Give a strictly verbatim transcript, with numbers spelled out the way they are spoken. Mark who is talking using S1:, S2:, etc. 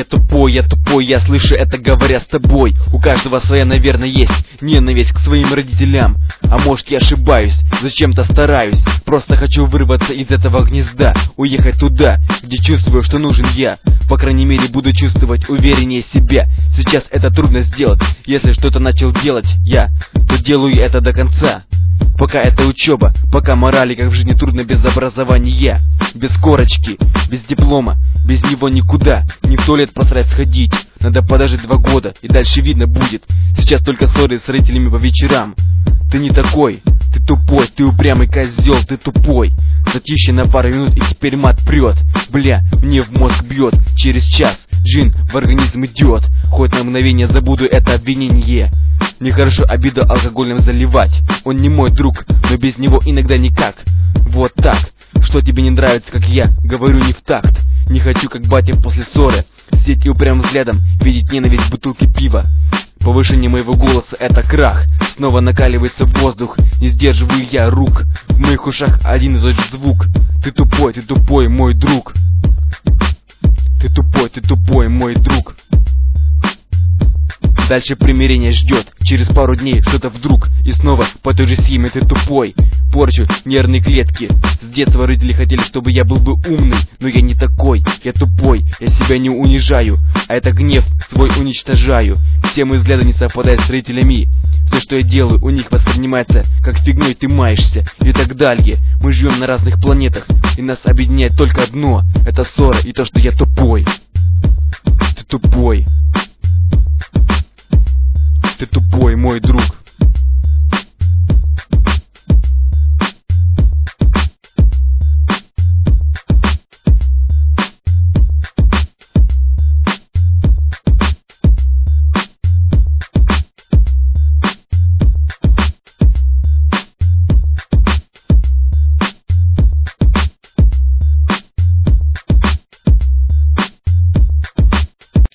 S1: Я тупой, я тупой, я слышу это, говоря с тобой. У каждого своя, наверное, есть ненависть к своим родителям. А может, я ошибаюсь, зачем-то стараюсь. Просто хочу вырваться из этого гнезда, уехать туда, где чувствую, что нужен я. По крайней мере, буду чувствовать увереннее себя. Сейчас это трудно сделать. Если что-то начал делать я, то делаю это до конца. Пока это учеба, пока морали, как в жизни трудно без образования. Без корочки, без диплома, без него никуда. Не в туалет посрать сходить. Надо подождать два года, и дальше видно будет. Сейчас только ссоры с родителями по вечерам. Ты не такой, ты тупой, ты упрямый козел, ты тупой. Затишье на пару минут, и теперь мат прет. Бля, мне в мозг бьет. Через час джин в организм идет. Хоть на мгновение забуду это обвинение. Нехорошо обиду алкогольным заливать. Он не мой друг, но без него иногда никак. Вот так. Что тебе не нравится, как я говорю не в такт? Не хочу, как батя после ссоры, сидеть и упрямым взглядом видеть ненависть в бутылке пива. Повышение моего голоса — это крах. Снова накаливается воздух, не сдерживаю я рук. В моих ушах один и тот же звук. Ты тупой, ты тупой, мой друг. Ты тупой, ты тупой, мой друг. Дальше примирение ждет. Через пару дней что-то вдруг. И снова по той же схеме: ты тупой. Порчу нервные клетки. С детства родители хотели, чтобы я был бы умный. Но я не такой, я тупой. Я себя не унижаю, а это гнев свой уничтожаю. Все мои взгляды не совпадают с родителями. Все, что я делаю, у них воспринимается как фигней ты маешься и так далее. Мы живем на разных планетах, и нас объединяет только одно. Это ссора и то, что я тупой. Ты тупой. Ты тупой, мой друг.